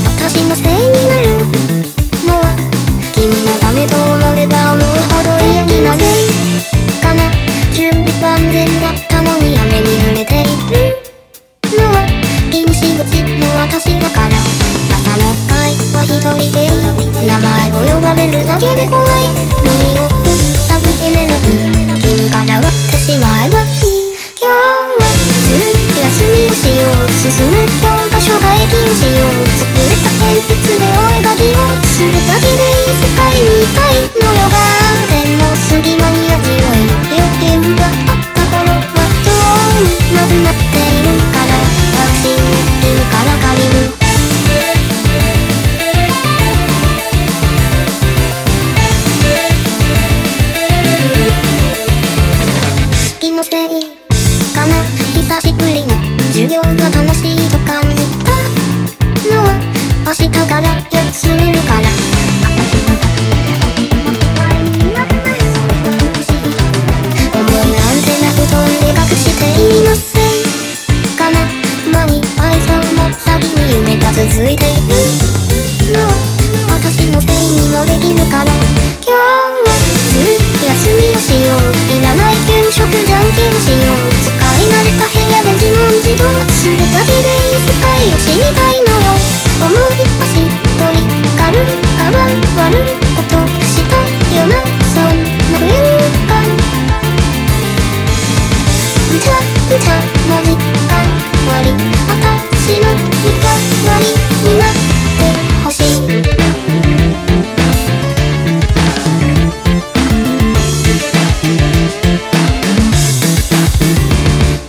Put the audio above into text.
私のせいになるのは君のためと思えば思うほど嫌になるかな。準備万全だったのに雨に濡れているのは禁止口の私だから。朝の会は一人で名前を呼ばれるだけで怖い。耳を塞ぐメロディー君から割ってしまえばいい。今日は休みをしよう。進む教科書が駅をしよう。作れた鉛筆でお絵描きをするだけでいい世界にいたいのよ。ガーデンの隙間に味わい余裕があった頃はどうになくなっているからタクシー君から借りる。気のせいかな。久しぶりの授業が楽しいと感じたのは明日から休めるから。思いなんてな布団で隠していませんかな。間に合いそうな先に夢が続いているのは私のせいにもできるから。今日は休みをしよう。いらない給食じゃんけんしよう。使い慣れた部屋で自問自答するだけでいい世界を知りたいのよ。思い